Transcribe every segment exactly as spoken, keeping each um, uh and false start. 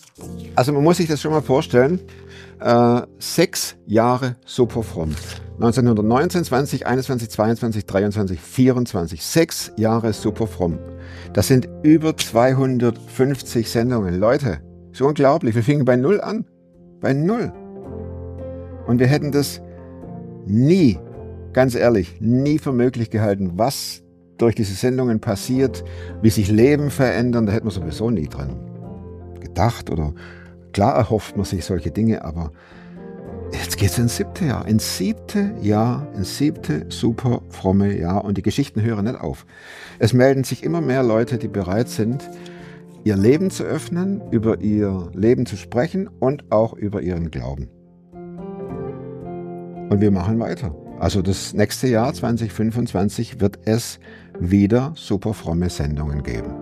Also man muss sich das schon mal vorstellen. Äh, sechs Jahre super fromm. neunzehnhundertneunzehn, zwanzig, einundzwanzig, zweiundzwanzig, dreiundzwanzig, vierundzwanzig. Sechs Jahre super fromm. Das sind über zweihundertfünfzig Sendungen. Leute, so unglaublich. Wir fingen bei Null an. Bei Null. Und wir hätten das nie, ganz ehrlich, nie für möglich gehalten, was durch diese Sendungen passiert, wie sich Leben verändern. Da hätten wir sowieso nie dran gedacht oder klar erhofft man sich solche Dinge, aber jetzt geht es ins siebte Jahr. Ins siebte Jahr, ins siebte super fromme Jahr und die Geschichten hören nicht auf. Es melden sich immer mehr Leute, die bereit sind, ihr Leben zu öffnen, über ihr Leben zu sprechen und auch über ihren Glauben. Und wir machen weiter. Also das nächste Jahr, zwanzig fünfundzwanzig, wird es wieder super fromme Sendungen geben.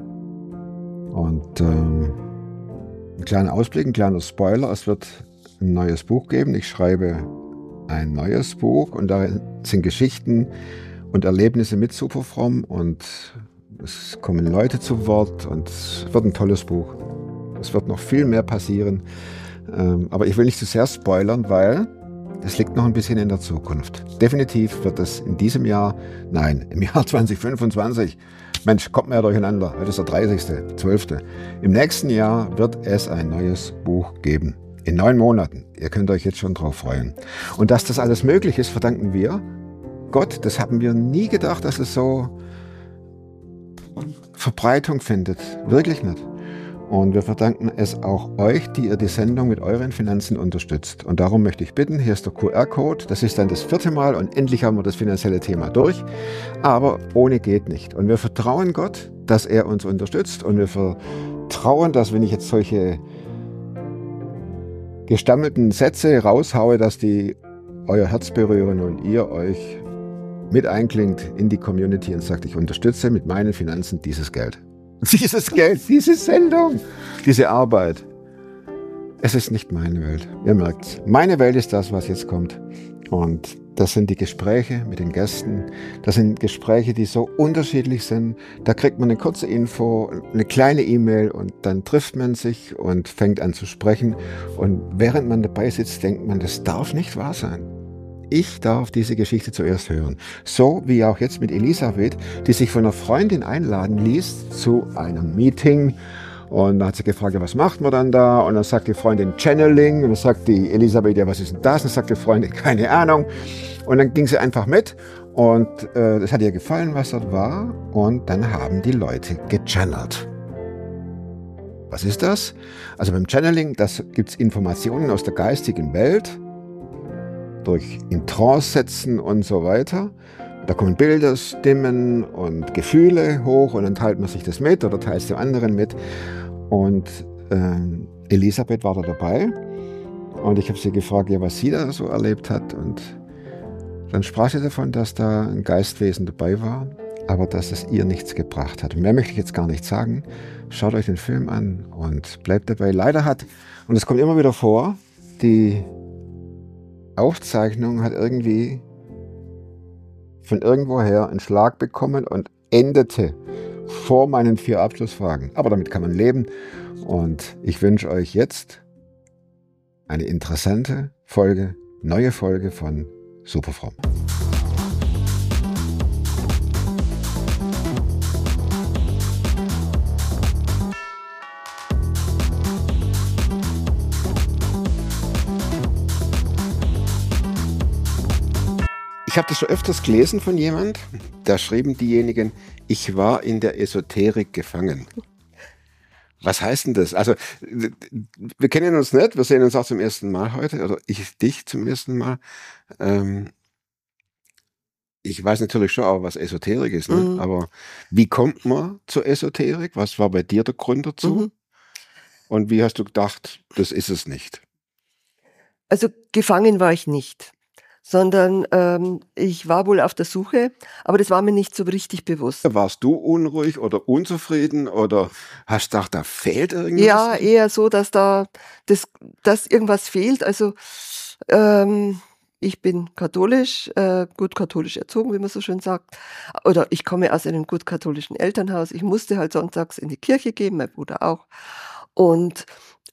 Und ähm, ein kleiner Ausblick, ein kleiner Spoiler, es wird ein neues Buch geben. Ich schreibe ein neues Buch und darin sind Geschichten und Erlebnisse mit Superfromm und es kommen Leute zu Wort und es wird ein tolles Buch. Es wird noch viel mehr passieren, ähm, aber ich will nicht zu sehr spoilern, weil es liegt noch ein bisschen in der Zukunft. Definitiv wird es in diesem Jahr, nein, im Jahr zwanzig fünfundzwanzig, Mensch, kommt mir ja durcheinander, heute ist der dreißigste zwölfte Im nächsten Jahr wird es ein neues Buch geben. In neun Monaten. Ihr könnt euch jetzt schon drauf freuen. Und dass das alles möglich ist, verdanken wir Gott. Das haben wir nie gedacht, dass es so Verbreitung findet. Wirklich nicht. Und wir verdanken es auch euch, die ihr die Sendung mit euren Finanzen unterstützt. Und darum möchte ich bitten, hier ist der Q R-Code. Das ist dann das vierte Mal und endlich haben wir das finanzielle Thema durch. Aber ohne geht nicht. Und wir vertrauen Gott, dass er uns unterstützt. Und wir vertrauen, dass wenn ich jetzt solche gestammelten Sätze raushaue, dass die euer Herz berühren und ihr euch mit einklingt in die Community und sagt, ich unterstütze mit meinen Finanzen dieses Geld. Dieses Geld, diese Sendung, diese Arbeit. Es ist nicht meine Welt. Ihr merkt's. Meine Welt ist das, was jetzt kommt. Und das sind die Gespräche mit den Gästen. Das sind Gespräche, die so unterschiedlich sind. Da kriegt man eine kurze Info, eine kleine E-Mail und dann trifft man sich und fängt an zu sprechen. Und während man dabei sitzt, denkt man, das darf nicht wahr sein. Ich darf diese Geschichte zuerst hören. So wie auch jetzt mit Elisabeth, die sich von einer Freundin einladen ließ zu einem Meeting. Und dann hat sie gefragt, ja, was macht man dann da? Und dann sagt die Freundin Channeling. Und dann sagt die Elisabeth, ja, was ist denn das? Und dann sagt die Freundin, keine Ahnung. Und dann ging sie einfach mit. Und äh, das hat ihr gefallen, was dort war. Und dann haben die Leute gechannelt. Was ist das? Also beim Channeling, das gibt es Informationen aus der geistigen Welt. Durch in Trance setzen und so weiter. Da kommen Bilder, Stimmen und Gefühle hoch und dann teilt man sich das mit oder teilt es dem anderen mit. Und ähm, Elisabeth war da dabei und ich habe sie gefragt, ja, was sie da so erlebt hat. Und dann sprach sie davon, dass da ein Geistwesen dabei war, aber dass es ihr nichts gebracht hat. Und mehr möchte ich jetzt gar nicht sagen. Schaut euch den Film an und bleibt dabei. Leider hat, und es kommt immer wieder vor, die Aufzeichnung hat irgendwie von irgendwoher einen Schlag bekommen und endete vor meinen vier Abschlussfragen. Aber damit kann man leben und ich wünsche euch jetzt eine interessante Folge, neue Folge von Superfromm. Ich habe das schon öfters gelesen von jemand, da schrieben diejenigen, ich war in der Esoterik gefangen. Was heißt denn das? Also, wir kennen uns nicht, wir sehen uns auch zum ersten Mal heute, oder ich dich zum ersten Mal. Ähm, ich weiß natürlich schon auch, was Esoterik ist, ne? Mhm. Aber wie kommt man zur Esoterik? Was war bei dir der Grund dazu? Mhm. Und wie hast du gedacht, das ist es nicht? Also gefangen war ich nicht. Sondern ähm, ich war wohl auf der Suche, aber das war mir nicht so richtig bewusst. Warst du unruhig oder unzufrieden oder hast du gedacht, da fehlt irgendwas? Ja, eher so, dass da das, dass irgendwas fehlt. Also ähm, ich bin katholisch, äh, gut katholisch erzogen, wie man so schön sagt. Oder ich komme aus einem gut katholischen Elternhaus. Ich musste halt sonntags in die Kirche gehen, mein Bruder auch. Und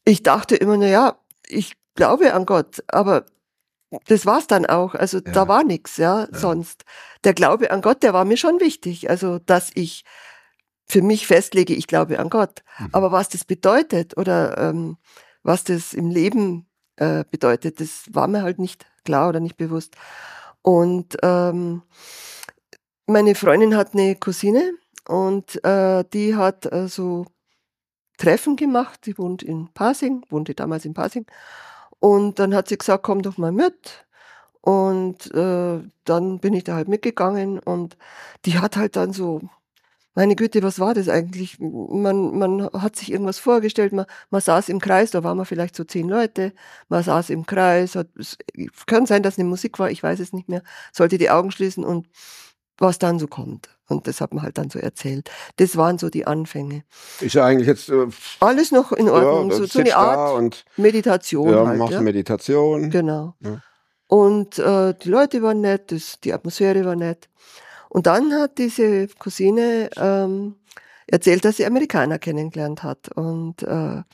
ich dachte immer, na ja, ich glaube an Gott, aber das war's dann auch. Also Ja. da war nichts, ja, Ja. sonst. Der Glaube an Gott, der war mir schon wichtig. Also, dass ich für mich festlege, ich glaube an Gott. Mhm. Aber was das bedeutet oder ähm, was das im Leben äh, bedeutet, das war mir halt nicht klar oder nicht bewusst. Und ähm, meine Freundin hat eine Cousine und äh, die hat äh, so Treffen gemacht. Die wohnt in Pasing, wohnte damals in Pasing. Und dann hat sie gesagt, komm doch mal mit. Und äh, dann bin ich da halt mitgegangen und die hat halt dann so, meine Güte, was war das eigentlich? Man, man hat sich irgendwas vorgestellt, man, man saß im Kreis, da waren wir vielleicht so zehn Leute, man saß im Kreis, hat, es kann sein, dass eine Musik war, ich weiß es nicht mehr, sollte die Augen schließen und was dann so kommt. Und das hat man halt dann so erzählt. Das waren so die Anfänge. Ist ja eigentlich jetzt äh, Alles noch in Ordnung, ja, so, sitzt so eine da Art und Meditation ja, halt. machst Ja? Meditation. Genau. Ja. Und äh, die Leute waren nett, das, die Atmosphäre war nett. Und dann hat diese Cousine ähm, erzählt, dass sie Amerikaner kennengelernt hat. Und äh,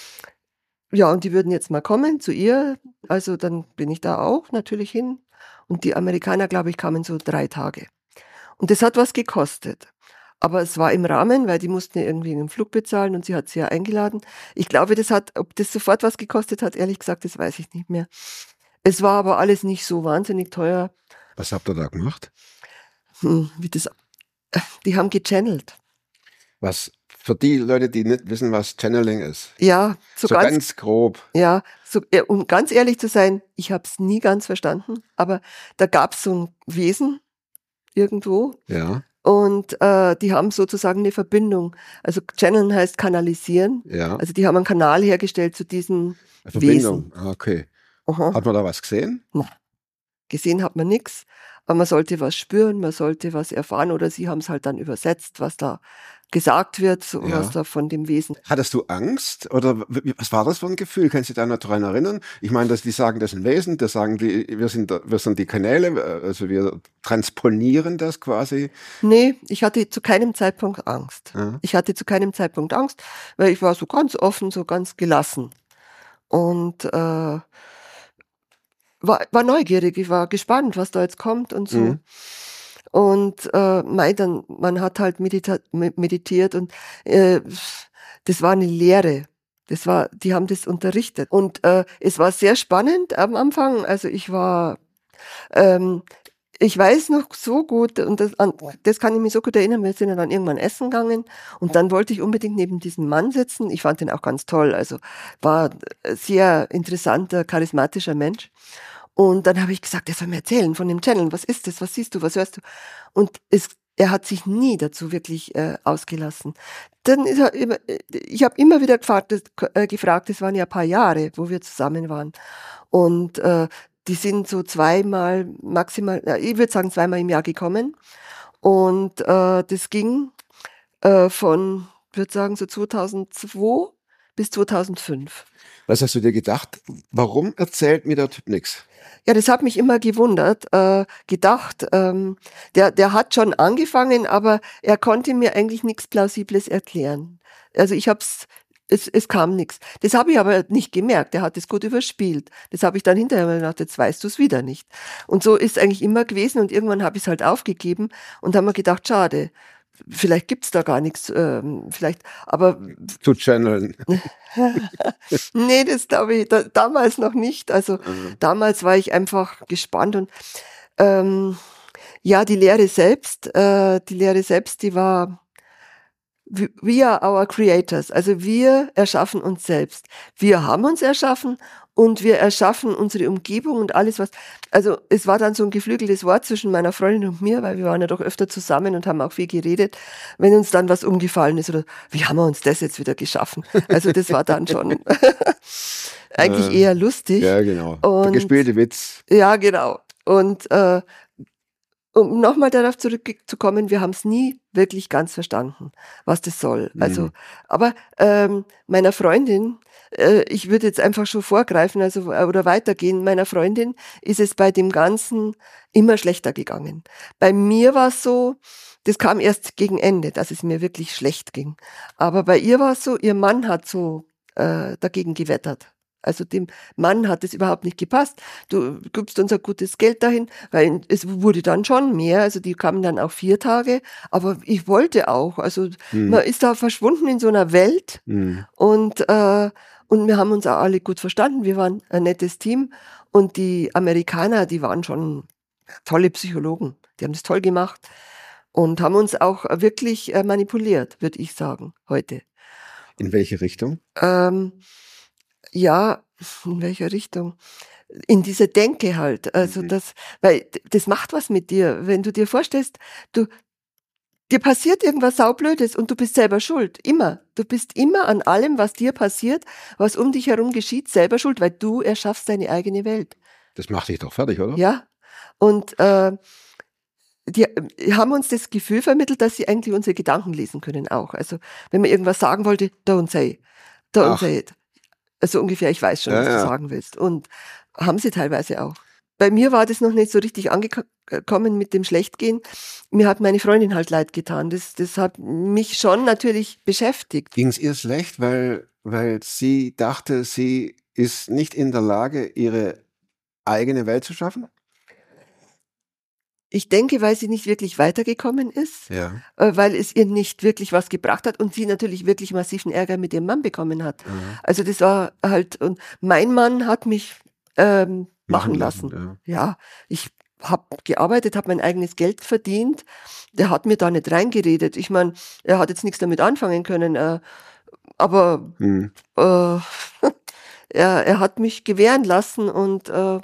ja, und die würden jetzt mal kommen zu ihr. Also dann bin ich da auch natürlich hin. Und die Amerikaner, glaube ich, kamen so drei Tage. Und das hat was gekostet. Aber es war im Rahmen, weil die mussten ja irgendwie einen Flug bezahlen und sie hat sie ja eingeladen. Ich glaube, das hat, ob das sofort was gekostet hat, ehrlich gesagt, das weiß ich nicht mehr. Es war aber alles nicht so wahnsinnig teuer. Was habt ihr da gemacht? Hm, wie das, die haben gechannelt. Was für die Leute, die nicht wissen, was Channeling ist. Ja, so, So ganz, ganz grob. ja, so, ja, um ganz ehrlich zu sein, ich habe es nie ganz verstanden, aber da gab es so ein Wesen irgendwo Ja, und äh, die haben sozusagen eine Verbindung. Also channeln heißt kanalisieren. ja. Also die haben einen Kanal hergestellt zu diesen Eine Verbindung. Ah, okay. Aha. Hat man da was gesehen? Gesehen hat man nichts, aber man sollte was spüren, man sollte was erfahren oder sie haben es halt dann übersetzt, was da gesagt wird, so Ja. was da von dem Wesen. Hattest du Angst oder w- was war das für ein Gefühl? Kannst du dich da noch dran erinnern? Ich meine, dass die sagen, das ist ein Wesen, das sagen die, wir sind, wir sind die Kanäle, also wir transponieren das quasi. Nee, ich hatte zu keinem Zeitpunkt Angst. Ja. Ich hatte zu keinem Zeitpunkt Angst, weil ich war so ganz offen, so ganz gelassen. Und äh, war, war neugierig, ich war gespannt, was da jetzt kommt und so. Mhm. Und äh, mei, dann, man hat halt medita meditiert und äh, das war eine Lehre. Das war, die haben das unterrichtet. Und äh, es war sehr spannend am Anfang. Also ich war, ähm, ich weiß noch so gut, und das, an, das kann ich mich so gut erinnern, wir sind ja dann irgendwann essen gegangen und dann wollte ich unbedingt neben diesem Mann sitzen. Ich fand den auch ganz toll, also war ein sehr interessanter, charismatischer Mensch. Und dann habe ich gesagt, er soll mir erzählen von dem Channel, was ist das, was siehst du, was hörst du? Und es, er hat sich nie dazu wirklich äh, ausgelassen. Dann ist er immer, ich habe immer wieder gefragt, das, äh, gefragt, das waren ja ein paar Jahre, wo wir zusammen waren. Und äh, die sind so zweimal, maximal, ja, ich würde sagen zweimal im Jahr gekommen. Und äh, das ging äh, von, ich würde sagen, so zweitausendzwei bis zweitausendfünf. Was hast du dir gedacht? Warum erzählt mir der Typ nichts? Ja, das hat mich immer gewundert, äh, gedacht, ähm, der, der hat schon angefangen, aber er konnte mir eigentlich nichts Plausibles erklären. Also ich hab's, es, es kam nichts. Das habe ich aber nicht gemerkt, er hat es gut überspielt. Das habe ich dann hinterher mal gedacht, jetzt weißt du es wieder nicht. Und so ist eigentlich immer gewesen und irgendwann habe ich es halt aufgegeben und haben mir gedacht, schade, vielleicht gibt's da gar nichts, ähm, vielleicht, aber Zu channeln. nee, das glaube ich da, damals noch nicht. Also Mhm. damals war ich einfach gespannt und ähm, ja, die Lehre selbst, äh, die Lehre selbst, die war, we we are our creators. Also wir erschaffen uns selbst. Wir haben uns erschaffen und wir erschaffen unsere Umgebung und alles was. Also es war dann so ein geflügeltes Wort zwischen meiner Freundin und mir, weil wir waren ja doch öfter zusammen und haben auch viel geredet, wenn uns dann was umgefallen ist oder wie haben wir uns das jetzt wieder geschaffen? Also das war dann schon eigentlich Äh, eher lustig. Ja, genau. Der Und- gespielte Witz. Ja, genau. Und äh, um nochmal darauf zurückzukommen, wir haben es nie wirklich ganz verstanden, was das soll. Mhm. Also, aber ähm, meiner Freundin, äh, ich würde jetzt einfach schon vorgreifen, also äh, oder weitergehen. Meiner Freundin ist es bei dem Ganzen immer schlechter gegangen. Bei mir war es so, das kam erst gegen Ende, dass es mir wirklich schlecht ging. Aber bei ihr war es so, ihr Mann hat so äh, dagegen gewettert. Also dem Mann hat es überhaupt nicht gepasst. Du gibst uns ein gutes Geld dahin, weil es wurde dann schon mehr. Also die kamen dann auch vier Tage. Aber ich wollte auch. Also Hm. man ist da verschwunden in so einer Welt. Hm. Und, äh, und wir haben uns auch alle gut verstanden. Wir waren ein nettes Team. Und die Amerikaner, die waren schon tolle Psychologen. Die haben das toll gemacht und haben uns auch wirklich äh, manipuliert, würde ich sagen, heute. In welche Richtung? Ähm, ja, in welcher Richtung? In dieser Denke halt. Also Mhm. das, weil d- das macht was mit dir. Wenn du dir vorstellst, du, dir passiert irgendwas Saublödes und du bist selber schuld. Immer. Du bist immer an allem, was dir passiert, was um dich herum geschieht, selber schuld, weil du erschaffst deine eigene Welt. Das macht dich doch fertig, oder? Ja. Und äh, die äh, haben uns das Gefühl vermittelt, dass sie eigentlich unsere Gedanken lesen können auch. Also wenn man irgendwas sagen wollte, don't say, don't Ach. say it. Also ungefähr, ich weiß schon, Ja, was du ja. sagen willst. Und haben sie teilweise auch. Bei mir war das noch nicht so richtig angekommen mit dem Schlechtgehen. Mir hat meine Freundin halt leid getan. Das, das hat mich schon natürlich beschäftigt. Ging es ihr schlecht, weil, weil sie dachte, sie ist nicht in der Lage, ihre eigene Welt zu schaffen? Ich denke, weil sie nicht wirklich weitergekommen ist, Ja. äh, weil es ihr nicht wirklich was gebracht hat und sie natürlich wirklich massiven Ärger mit ihrem Mann bekommen hat. Mhm. Also das war halt, und mein Mann hat mich ähm, machen lassen. Ja. Ja, ich habe gearbeitet, habe mein eigenes Geld verdient. Der hat mir da nicht reingeredet. Ich meine, er hat jetzt nichts damit anfangen können, äh, aber Hm. äh, er, er hat mich gewähren lassen und äh,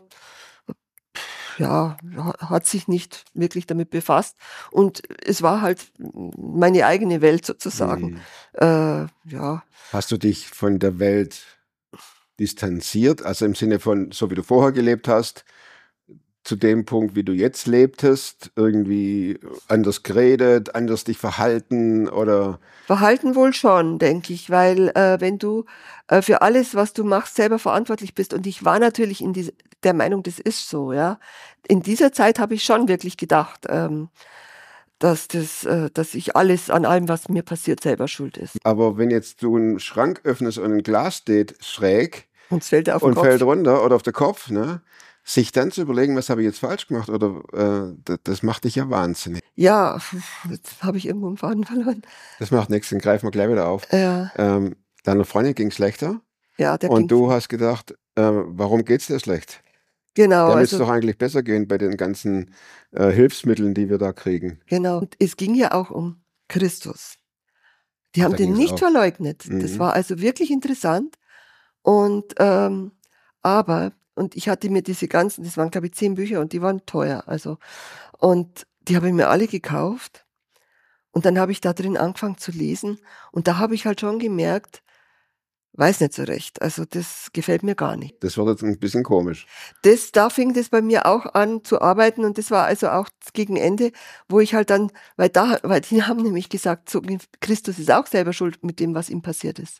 ja, ha- hat sich nicht wirklich damit befasst. Und es war halt meine eigene Welt sozusagen. Hm. Äh, ja, Hast du dich von der Welt distanziert, also im Sinne von, so wie du vorher gelebt hast, zu dem Punkt, wie du jetzt lebtest, irgendwie anders geredet, anders dich verhalten oder? Verhalten wohl schon, denke ich, weil äh, wenn du äh, für alles, was du machst, selber verantwortlich bist, und ich war natürlich in diese, der Meinung, das ist so, ja. In dieser Zeit habe ich schon wirklich gedacht, ähm, dass das, äh, dass ich alles an allem, was mir passiert, selber schuld ist. Aber wenn jetzt du einen Schrank öffnest und ein Glas steht schräg Und es fällt dir auf den und Kopf. fällt runter oder auf den Kopf, ne? Sich dann zu überlegen, was habe ich jetzt falsch gemacht, oder äh, das, das macht dich ja wahnsinnig. Ja, jetzt habe ich irgendwo einen Faden verloren. Das macht nichts, den greifen wir gleich wieder auf. Ja, Ähm, deiner Freundin ging es schlechter ja, der und ging. du hast gedacht, äh, warum geht's dir schlecht? Genau, Der müsste also doch eigentlich besser gehen bei den ganzen äh, Hilfsmitteln, die wir da kriegen. genau. Und es ging ja auch um Christus. Die Ach, haben da den ging's nicht auch. verleugnet. Das Mhm. war also wirklich interessant. Und ähm, aber, und ich hatte mir diese ganzen, das waren glaube ich zehn Bücher und die waren teuer. Also, und die habe ich mir alle gekauft. Und dann habe ich da drin angefangen zu lesen. Und da habe ich halt schon gemerkt, weiß nicht so recht. Also das gefällt mir gar nicht. Das wird jetzt ein bisschen komisch. Das, da fing das bei mir auch an zu arbeiten, und das war also auch gegen Ende, wo ich halt dann, weil da, weil die haben nämlich gesagt, so, Christus ist auch selber schuld mit dem, was ihm passiert ist.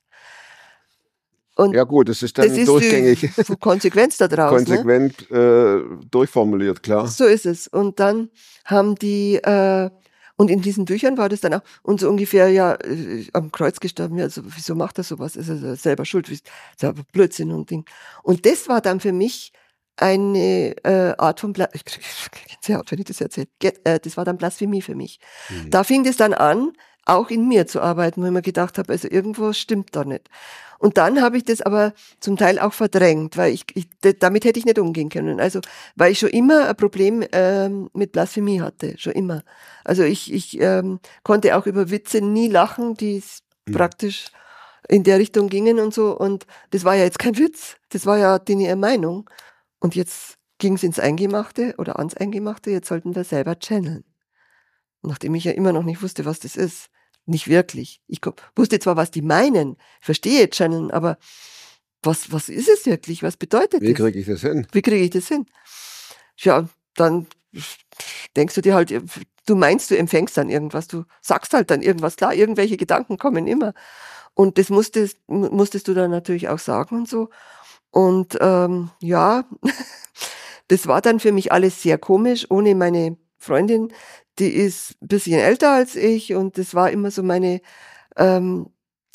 Und Ja gut, das ist dann das ist durchgängig, die Konsequenz daraus. Ne? konsequent äh, durchformuliert, klar. So ist es. Und dann haben die, äh, und in diesen Büchern war das dann auch, und so ungefähr, ja, äh, am Kreuz gestorben, ja, also, wieso macht er sowas? Ist er selber schuld? Ist ja Blödsinn und Ding. Und das war dann für mich eine äh, Art von, Bla ich krieg Gänsehaut, wenn ich das erzähle. Ge- äh, Das war dann Blasphemie für mich. Mhm. Da fing das dann an, auch in mir zu arbeiten, wo ich mir gedacht habe, also irgendwo stimmt da nicht. Und dann habe ich das aber zum Teil auch verdrängt, weil ich, ich d- damit hätte ich nicht umgehen können. Also, weil ich schon immer ein Problem ähm, mit Blasphemie hatte, schon immer. Also ich, ich ähm, konnte auch über Witze nie lachen, die s- Mhm. praktisch in der Richtung gingen und so. Und das war ja jetzt kein Witz, das war ja die ihre Meinung. Und jetzt ging es ins Eingemachte oder ans Eingemachte, jetzt sollten wir selber channeln. Nachdem ich ja immer noch nicht wusste, was das ist. Nicht wirklich. Ich ko- wusste zwar, was die meinen, ich verstehe channeln, aber was, was ist es wirklich? Was bedeutet Wie das? kriege ich das hin? Wie kriege ich das hin? Ja, dann denkst du dir halt, du meinst, du empfängst dann irgendwas, du sagst halt dann irgendwas, klar, irgendwelche Gedanken kommen immer. Und das musstest, mu- musstest du dann natürlich auch sagen und so. Und ähm, ja, das war dann für mich alles sehr komisch, ohne meine Freundin, die ist ein bisschen älter als ich, und das war immer so meine, ähm,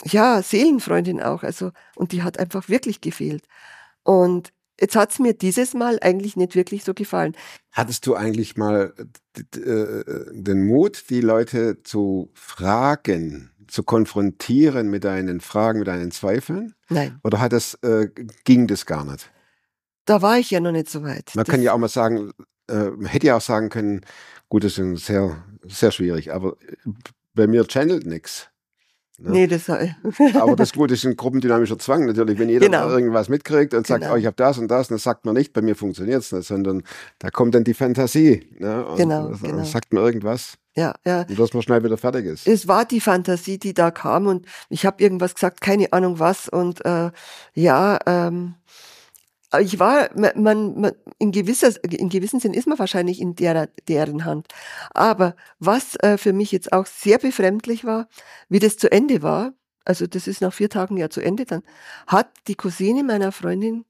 ja, Seelenfreundin auch. Also, und die hat einfach wirklich gefehlt. Und jetzt hat's mir dieses Mal eigentlich nicht wirklich so gefallen. Hattest du eigentlich mal d- d- äh, den Mut, die Leute zu fragen, zu konfrontieren mit deinen Fragen, mit deinen Zweifeln? Nein, Oder hat das, äh, ging das gar nicht? da war ich ja noch nicht so weit. Man Das, kann ja auch mal sagen, äh, man hätte ja auch sagen können, gut, das ist sehr, sehr schwierig, aber bei mir channelt nichts. Ne? nee, das Aber das Gute ist ein gruppendynamischer Zwang natürlich. Wenn jeder genau, irgendwas mitkriegt und sagt, oh, genau, ich habe das und das, dann sagt man nicht, bei mir funktioniert es nicht, sondern da kommt dann die Fantasie. Ne? Und genau, äh, genau. sagt man irgendwas, Ja, ja. und dass man schnell wieder fertig ist. Es war die Fantasie, die da kam und ich habe irgendwas gesagt, keine Ahnung was und äh, ja, ähm, aber ich war, man, man, man in gewisser, in gewissem Sinn ist man wahrscheinlich in der, deren Hand. Aber was äh, für mich jetzt auch sehr befremdlich war, wie das zu Ende war, also das ist nach vier Tagen ja zu Ende dann, hat die Cousine meiner Freundin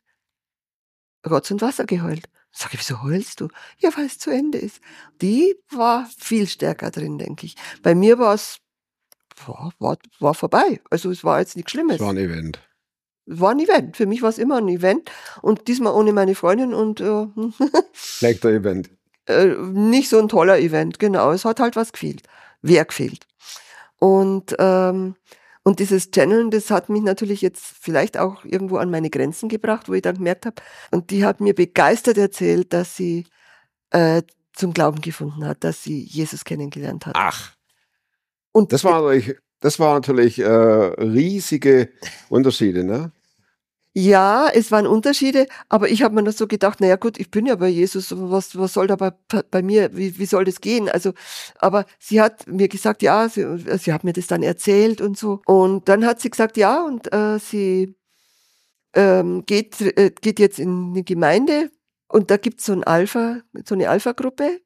Rotz und Wasser geheult. Sag ich, wieso heulst du? Ja, weil es zu Ende ist. Die war viel stärker drin, denke ich. Bei mir war es, war, war, war vorbei. Also es war jetzt nichts Es Schlimmes. war ein Event. Es war ein Event. Für mich war es immer ein Event. Und diesmal ohne meine Freundin und äh, Schlechter Event. äh, nicht so ein toller Event. Genau, es hat halt was gefehlt. Wer gefehlt. Und, ähm, und dieses Channeln, das hat mich natürlich jetzt vielleicht auch irgendwo an meine Grenzen gebracht, wo ich dann gemerkt habe, und die hat mir begeistert erzählt, dass sie äh, zum Glauben gefunden hat, dass sie Jesus kennengelernt hat. Ach, Und das war natürlich, das war natürlich äh, riesige Unterschiede, ne? ja, es waren Unterschiede, aber ich habe mir noch so gedacht, naja gut, ich bin ja bei Jesus, was, was soll da bei, bei mir, wie, wie soll das gehen? Also, aber sie hat mir gesagt, ja, sie, sie hat mir das dann erzählt und so. Und dann hat sie gesagt, ja, und äh, sie ähm, geht, äh, geht jetzt in eine Gemeinde und da gibt's so ein Alpha, so eine Alpha-Gruppe.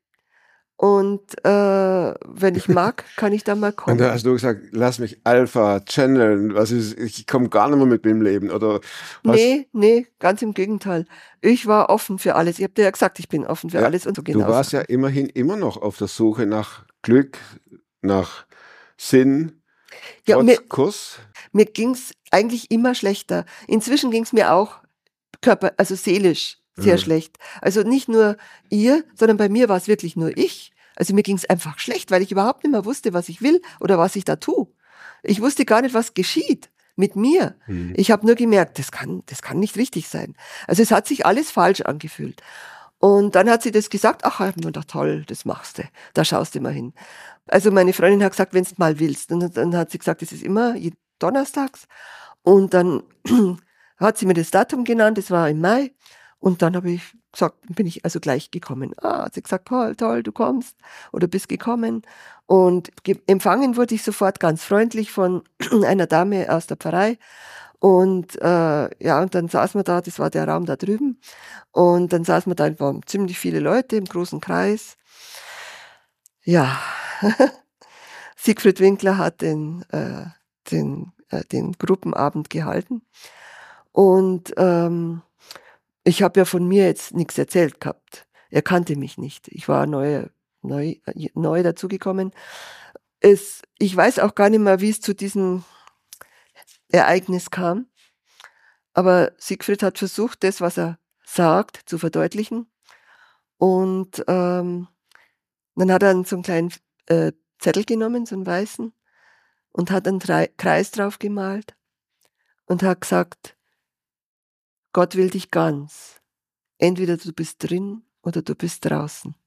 Und äh, wenn ich mag, kann ich da mal Und kommen. da hast du gesagt, lass mich Alpha channeln, was ist, ich komme gar nicht mehr mit dem Leben, oder was? Nee, nee, ganz im Gegenteil. Ich war offen für alles. Ich habe dir ja gesagt, ich bin offen für Ja, alles und so du genau. warst ja immerhin immer noch auf der Suche nach Glück, nach Sinn, Ja, trotz mir, Kurs. mir ging's eigentlich immer schlechter. Inzwischen ging's mir auch körper, also seelisch sehr Mhm. schlecht. Also nicht nur ihr, sondern bei mir war es wirklich nur ich. Also mir ging's einfach schlecht, weil ich überhaupt nicht mehr wusste, was ich will oder was ich da tue. Ich wusste gar nicht, was geschieht mit mir. Mhm. Ich habe nur gemerkt, das kann, das kann nicht richtig sein. Also es hat sich alles falsch angefühlt. Und dann hat sie das gesagt, ach, ich hab mir gedacht, toll, das machst du, da schaust du mal hin. Also meine Freundin hat gesagt, wenn du mal willst. Und dann hat sie gesagt, es ist immer donnerstags. Und dann hat sie mir das Datum genannt, das war im Mai. Und dann habe ich gesagt, bin ich also gleich gekommen. Ah, hat sie gesagt, toll, toll, du kommst oder bist gekommen. Und ge- empfangen wurde ich sofort ganz freundlich von einer Dame aus der Pfarrei. Und äh, ja, und dann saßen wir da, das war der Raum da drüben. Und dann saßen wir da, es waren ziemlich viele Leute im großen Kreis. Ja, Siegfried Winkler hat den, äh, den, äh, den Gruppenabend gehalten. Und ähm, ich habe ja von mir jetzt nichts erzählt gehabt. Er kannte mich nicht. Ich war neu, neu, neu dazugekommen. Es, ich weiß auch gar nicht mehr, wie es zu diesem Ereignis kam. Aber Siegfried hat versucht, das, was er sagt, zu verdeutlichen. Und ähm, dann hat er so einen kleinen äh, Zettel genommen, so einen weißen, und hat einen Drei- Kreis drauf gemalt und hat gesagt, Gott will dich ganz. Entweder du bist drin oder du bist draußen.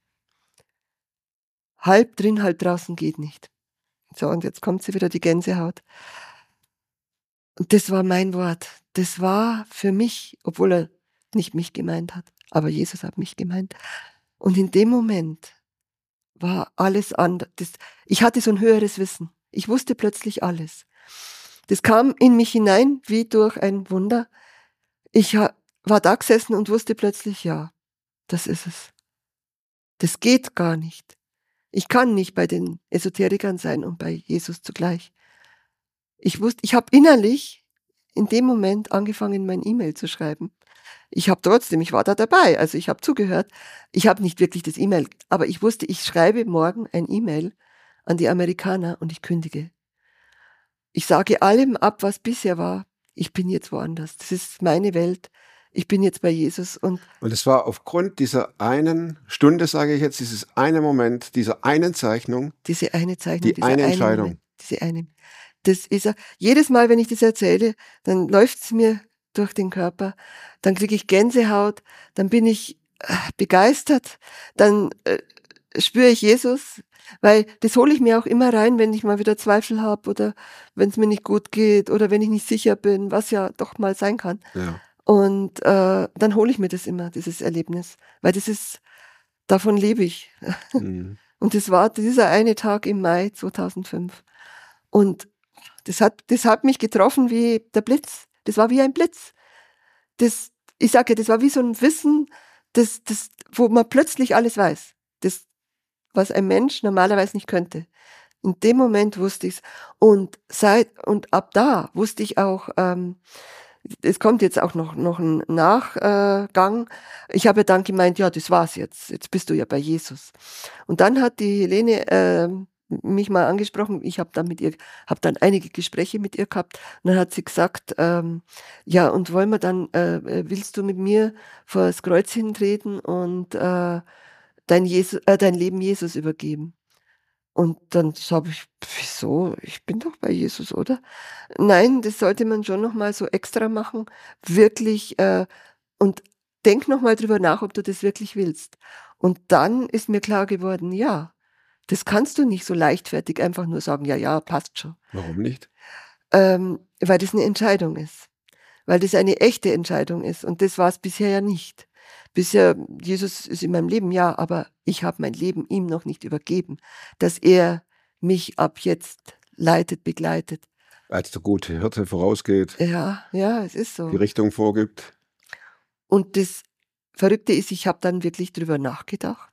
Halb drin, halb draußen geht nicht. So, und jetzt kommt sie wieder, die Gänsehaut. Und das war mein Wort. Das war für mich, obwohl er nicht mich gemeint hat, aber Jesus hat mich gemeint. Und in dem Moment war alles anders. Das, ich hatte so ein höheres Wissen. Ich wusste plötzlich alles. Das kam in mich hinein wie durch ein Wunder. Ich ha, war da gesessen und wusste plötzlich, ja, das ist es. Das geht gar nicht. Ich kann nicht bei den Esoterikern sein und bei Jesus zugleich. Ich wusste, ich habe innerlich in dem Moment angefangen, mein E-Mail zu schreiben. Ich habe trotzdem, ich war da dabei, also ich habe zugehört. Ich habe nicht wirklich das E-Mail, aber ich wusste, ich schreibe morgen ein E-Mail an die Amerikaner und ich kündige. ich sage allem ab, was bisher war. Ich bin jetzt woanders. Das ist meine Welt. Ich bin jetzt bei Jesus. Und, und es war aufgrund dieser einen Stunde, sage ich jetzt, dieses eine Moment, dieser einen Zeichnung. Diese eine Zeichnung, die diese eine eine Entscheidung. Moment, diese eine. Das ist ja, jedes Mal, wenn ich das erzähle, dann läuft es mir durch den Körper, dann kriege ich Gänsehaut, dann bin ich äh, begeistert, dann äh, spüre ich Jesus, weil das hole ich mir auch immer rein, wenn ich mal wieder Zweifel habe oder wenn es mir nicht gut geht oder wenn ich nicht sicher bin, was ja doch mal sein kann. Ja. Und äh, dann hole ich mir das immer, dieses Erlebnis, weil das ist, davon lebe ich. Mhm. Und das war dieser eine Tag im Mai zweitausendfünf. Und das hat, das hat mich getroffen wie der Blitz. Das war wie ein Blitz. Das, ich sage ja, das war wie so ein Wissen, das, das, wo man plötzlich alles weiß. Das, was ein Mensch normalerweise nicht könnte. In dem Moment wusste ich's. Und seit, und ab da wusste ich auch, ähm, es kommt jetzt auch noch, noch ein Nachgang. Ich habe ja dann gemeint, ja, das war's jetzt. Jetzt bist du ja bei Jesus. Und dann hat die Helene äh, mich mal angesprochen. Ich habe dann mit ihr, habe dann einige Gespräche mit ihr gehabt. Und dann hat sie gesagt, ähm, ja, und wollen wir dann, äh, willst du mit mir vor das Kreuz hintreten und äh, dein, Jesus, äh, dein Leben Jesus übergeben? Und dann sage ich, wieso? Ich bin doch bei Jesus, oder? Nein, das sollte man schon nochmal so extra machen. Wirklich, äh, und denk nochmal drüber nach, ob du das wirklich willst. Und dann ist mir klar geworden, ja, das kannst du nicht so leichtfertig einfach nur sagen, ja, ja, passt schon. Warum nicht? Ähm, weil das eine Entscheidung ist. Weil das eine echte Entscheidung ist. Und das war es bisher ja nicht. Bisher, Jesus ist in meinem Leben, ja, aber ich habe mein Leben ihm noch nicht übergeben, dass er mich ab jetzt leitet, begleitet. Als der gute Hirte vorausgeht, Ja, ja, es ist so. die Richtung vorgibt. Und das Verrückte ist, ich habe dann wirklich drüber nachgedacht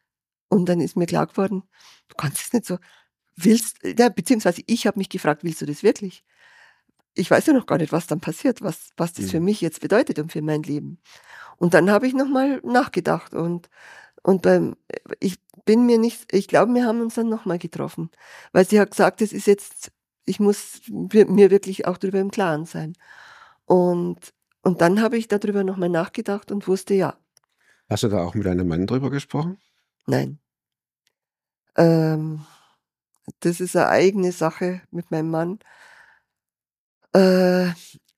und dann ist mir klar geworden, du kannst es nicht so, willst, ja, beziehungsweise ich habe mich gefragt, willst du das wirklich? Ich weiß ja noch gar nicht, was dann passiert, was, was das Mhm. für mich jetzt bedeutet und für mein Leben. Und dann habe ich nochmal nachgedacht und, und beim, ich bin mir nicht, ich glaube, wir haben uns dann nochmal getroffen, weil sie hat gesagt, es ist jetzt, ich muss mir wirklich auch darüber im Klaren sein. Und, und dann habe ich darüber nochmal nachgedacht und wusste, ja, Hast du da auch mit deinem Mann drüber gesprochen? nein. Ähm, das ist eine eigene Sache mit meinem Mann. Äh,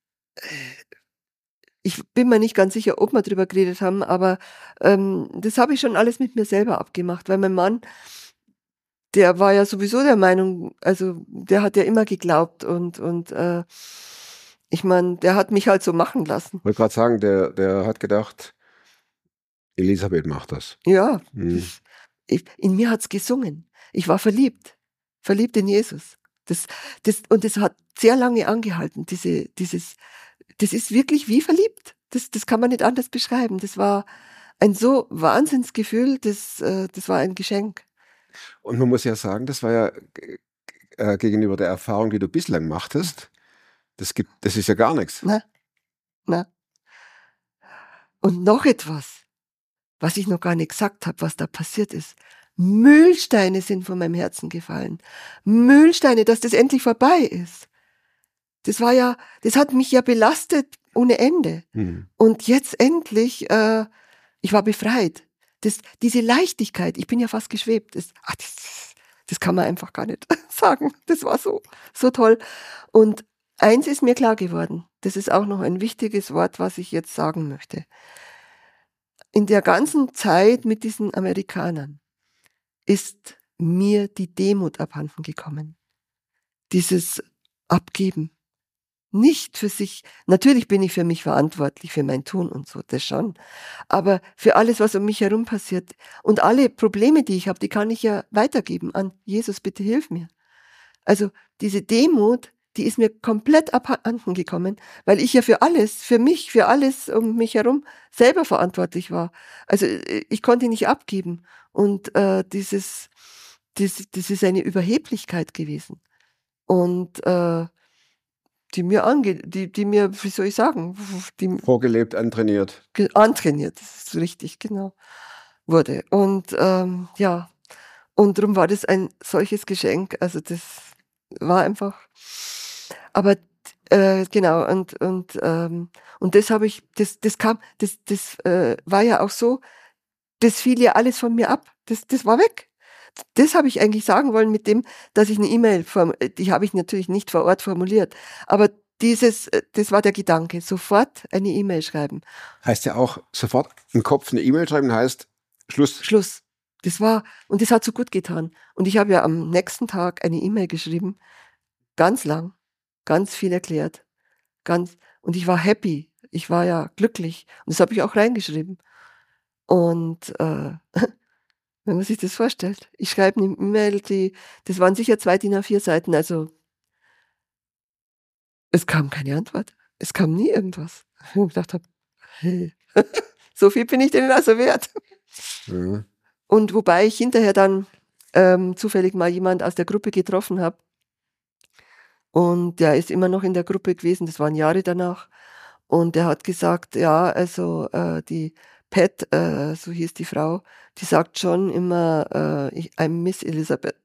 Ich bin mir nicht ganz sicher, ob wir drüber geredet haben, aber ähm, das habe ich schon alles mit mir selber abgemacht, weil mein Mann, der war ja sowieso der Meinung, also der hat ja immer geglaubt und, und äh, ich meine, der hat mich halt so machen lassen. Ich wollte gerade sagen, der, der hat gedacht, Elisabeth macht das. Ja, Mhm. das, ich, in mir hat's gesungen. Ich war verliebt, verliebt in Jesus. Das, das, und das hat sehr lange angehalten, diese, dieses, das ist wirklich wie verliebt. Das, das kann man nicht anders beschreiben. Das war ein so Wahnsinnsgefühl, das, äh, das war ein Geschenk. Und man muss ja sagen, das war ja äh, gegenüber der Erfahrung, die du bislang machtest, das gibt, das ist ja gar nichts. Na, na. Und noch etwas, was ich noch gar nicht gesagt habe, was da passiert ist. Mühlsteine sind von meinem Herzen gefallen. Mühlsteine, dass das endlich vorbei ist. Das war ja, das hat mich ja belastet ohne Ende. Mhm. Und jetzt endlich, äh, ich war befreit. Das, diese Leichtigkeit, ich bin ja fast geschwebt. Das, ach, das, das kann man einfach gar nicht sagen. Das war so, so toll. Und eins ist mir klar geworden. Das ist auch noch ein wichtiges Wort, was ich jetzt sagen möchte. In der ganzen Zeit mit diesen Amerikanern ist mir die Demut abhanden gekommen. Dieses Abgeben. Nicht für sich. Natürlich bin ich für mich verantwortlich, für mein Tun und so, das schon. Aber für alles, was um mich herum passiert und alle Probleme, die ich habe, die kann ich ja weitergeben an Jesus, bitte hilf mir. Also diese Demut, die ist mir komplett abhanden gekommen, weil ich ja für alles, für mich, für alles um mich herum selber verantwortlich war. Also ich konnte nicht abgeben. Und äh, dieses, das, das ist eine Überheblichkeit gewesen. Und äh, die mir angeht, die, die mir, wie soll ich sagen, die Vorgelebt, antrainiert. ge- antrainiert, das ist richtig, genau, wurde. Und ähm, ja, und darum war das ein solches Geschenk. Also das war einfach, aber äh, genau, und, und, ähm, und das habe ich, das, das kam, das, das äh, war ja auch so, das fiel ja alles von mir ab. Das, das war weg. Das habe ich eigentlich sagen wollen mit dem, dass ich eine E-Mail, form- die habe ich natürlich nicht vor Ort formuliert, aber dieses, äh, das war der Gedanke, sofort eine E-Mail schreiben. Heißt ja auch, sofort im Kopf eine E-Mail schreiben, heißt Schluss. Schluss. Das war, und das hat so gut getan. Und ich habe ja am nächsten Tag eine E-Mail geschrieben, ganz lang, ganz viel erklärt, ganz, und ich war happy. Ich war ja glücklich. Und das habe ich auch reingeschrieben. Und äh, wenn man sich das vorstellt, ich schreibe eine E-Mail, die, das waren sicher zwei D I N A vier Seiten, also es kam keine Antwort. Es kam nie irgendwas. Und ich gedacht habe, hey, so viel bin ich denen also wert. Mhm. Und wobei ich hinterher dann ähm, zufällig mal jemand aus der Gruppe getroffen habe. Und der ist immer noch in der Gruppe gewesen, das waren Jahre danach. Und der hat gesagt, ja, also äh, die Pat, äh, so hieß die Frau, die sagt schon immer, äh, ich, I'm Miss Elizabeth.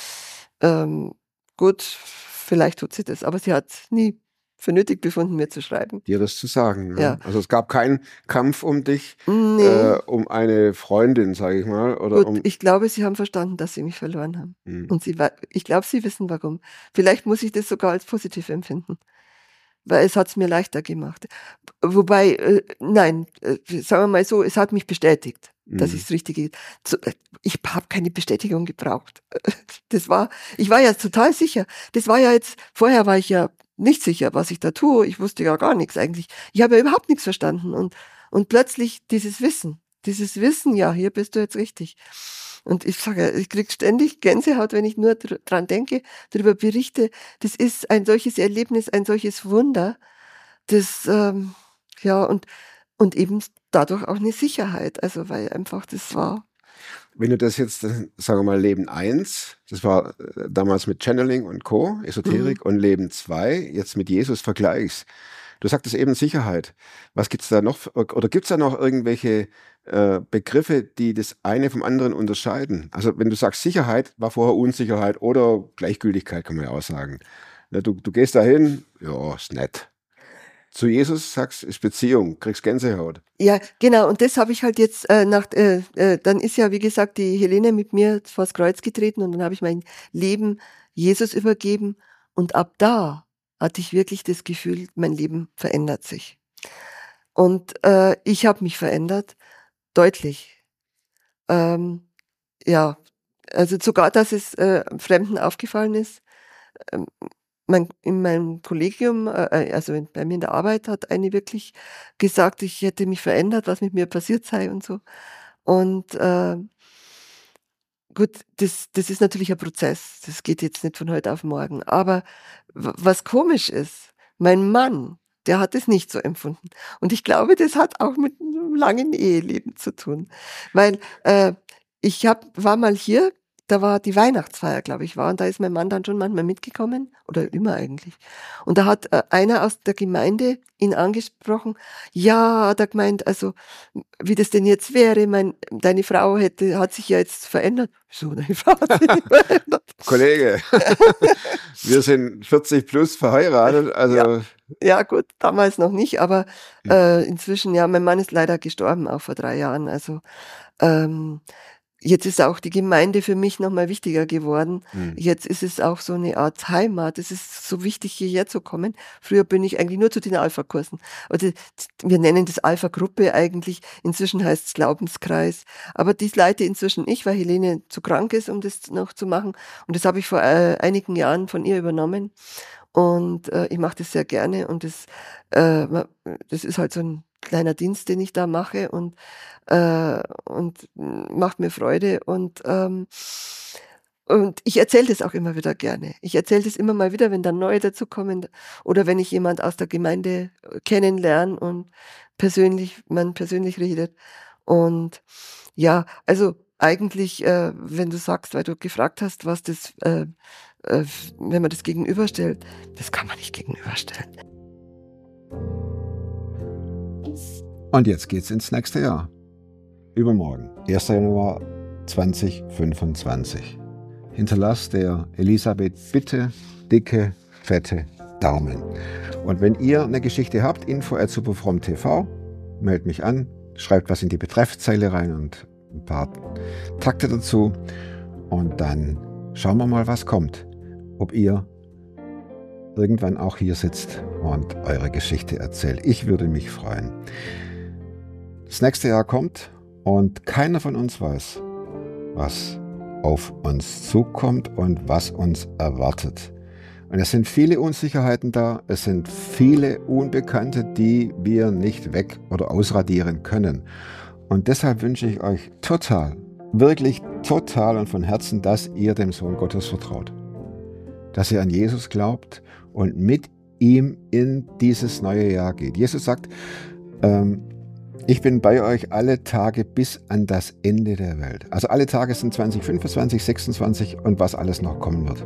Ähm, gut, vielleicht tut sie das, aber sie hat nie für nötig befunden, mir zu schreiben. Dir das zu sagen. Ne? Ja. Also es gab keinen Kampf um dich, Nee, äh, um eine Freundin, sage ich mal. Oder gut, um, ich glaube, sie haben verstanden, dass sie mich verloren haben. Hm. Und sie, wa- ich glaube, sie wissen warum. Vielleicht muss ich das sogar als positiv empfinden. Weil es hat es mir leichter gemacht. Wobei, äh, nein, äh, sagen wir mal so, es hat mich bestätigt, dass Mhm. ich das Richtige. So, äh, ich habe keine Bestätigung gebraucht. Das war, ich war ja total sicher. Das war ja jetzt, vorher war ich ja nicht sicher, was ich da tue. Ich wusste ja gar nichts eigentlich. Ich habe ja überhaupt nichts verstanden. Und, und plötzlich dieses Wissen, dieses Wissen, ja, hier bist du jetzt richtig. Und ich sage, ich krieg ständig Gänsehaut, wenn ich nur dr- dran denke, darüber berichte. Das ist ein solches Erlebnis, ein solches Wunder. Das, ähm, ja, und, und eben dadurch auch eine Sicherheit. Also, weil einfach das war. Wenn du das jetzt, äh, sagen wir mal, Leben eins, das war äh, damals mit Channeling und Co., Esoterik, Mhm. und Leben zwei, jetzt mit Jesus vergleichst. Du sagtest eben Sicherheit. Was gibt's da noch, für- oder gibt's da noch irgendwelche äh, Begriffe, die das eine vom anderen unterscheiden? Also wenn du sagst Sicherheit, war vorher Unsicherheit oder Gleichgültigkeit, kann man ja auch sagen. Ne, du, du gehst dahin, ja, ist nett. Zu Jesus sagst, ist Beziehung, kriegst Gänsehaut. Ja, genau. Und das habe ich halt jetzt äh, nach, äh, äh, dann ist ja, wie gesagt, die Helene mit mir vors Kreuz getreten und dann habe ich mein Leben Jesus übergeben. Und ab da hatte ich wirklich das Gefühl, mein Leben verändert sich. Und äh, ich habe mich verändert, deutlich. Ähm, ja, also sogar, dass es äh, Fremden aufgefallen ist. Ähm, mein, in meinem Kollegium, äh, also in, bei mir in der Arbeit, hat eine wirklich gesagt, ich hätte mich verändert, was mit mir passiert sei und so. Und äh, gut, das, das ist natürlich ein Prozess. Das geht jetzt nicht von heute auf morgen. Aber w- was komisch ist, mein Mann, der hat es nicht so empfunden. Und ich glaube, das hat auch mit einem langen Eheleben zu tun. Weil äh, ich hab, war mal hier, da war die Weihnachtsfeier, glaube ich, war. Und da ist mein Mann dann schon manchmal mitgekommen. Oder immer eigentlich. Und da hat äh, einer aus der Gemeinde ihn angesprochen. Ja, hat er gemeint, also wie das denn jetzt wäre. Mein, deine Frau hätte, hat sich ja jetzt verändert. Wieso, deine Frau hat sich nicht verändert? Kollege, wir sind vierzig plus verheiratet, also Ja. Ja, gut, damals noch nicht, aber äh, inzwischen, ja, mein Mann ist leider gestorben, auch vor drei Jahren. Also ähm, jetzt ist auch die Gemeinde für mich nochmal wichtiger geworden. Hm. Jetzt ist es auch so eine Art Heimat. Es ist so wichtig, hierher zu kommen. Früher bin ich eigentlich nur zu den Alpha-Kursen. Oder wir nennen das Alpha-Gruppe eigentlich. Inzwischen heißt es Glaubenskreis. Aber dies leite inzwischen ich, weil Helene zu krank ist, um das noch zu machen. Und das habe ich vor äh, einigen Jahren von ihr übernommen. Und äh, ich mache das sehr gerne. Und das, äh, das ist halt so ein kleiner Dienst, den ich da mache. Und äh, und macht mir Freude und ähm, und ich erzähle das auch immer wieder gerne. Ich erzähle das immer mal wieder, wenn dann neue dazukommen oder wenn ich jemand aus der Gemeinde kennenlerne und persönlich man persönlich redet. Und ja, also eigentlich, äh, wenn du sagst, weil du gefragt hast, was das, äh, äh, wenn man das gegenüberstellt, das kann man nicht gegenüberstellen. Und jetzt geht's ins nächste Jahr. Übermorgen, erster Januar zweitausendfünfundzwanzig. Hinterlass der Elisabeth bitte dicke, fette Daumen. Und wenn ihr eine Geschichte habt, info at superfromm punkt t v, meldet mich an, schreibt was in die Betreffzeile rein und ein paar Takte dazu. Und dann schauen wir mal, was kommt. Ob ihr irgendwann auch hier sitzt und eure Geschichte erzählt. Ich würde mich freuen. Das nächste Jahr kommt und keiner von uns weiß, was auf uns zukommt und was uns erwartet. Und es sind viele Unsicherheiten da, es sind viele Unbekannte, die wir nicht weg- oder ausradieren können. Und deshalb wünsche ich euch total, wirklich total und von Herzen, dass ihr dem Sohn Gottes vertraut. Dass ihr an Jesus glaubt und mit ihm in dieses neue Jahr geht. Jesus sagt, ähm, ich bin bei euch alle Tage bis an das Ende der Welt. Also alle Tage sind zwanzig fünfundzwanzig, sechsundzwanzig und was alles noch kommen wird.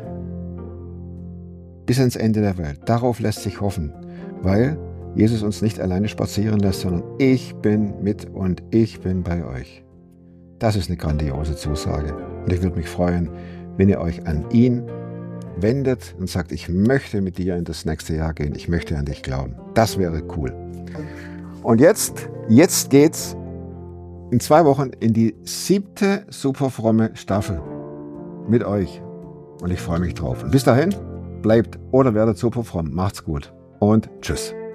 Bis ans Ende der Welt. Darauf lässt sich hoffen, weil Jesus uns nicht alleine spazieren lässt, sondern ich bin mit und ich bin bei euch. Das ist eine grandiose Zusage. Und ich würde mich freuen, wenn ihr euch an ihn wendet und sagt, ich möchte mit dir in das nächste Jahr gehen, ich möchte an dich glauben. Das wäre cool. Und jetzt, jetzt geht's in zwei Wochen in die siebte superfromme Staffel mit euch. Und ich freue mich drauf. Und bis dahin, bleibt oder werdet superfromm. Macht's gut und tschüss.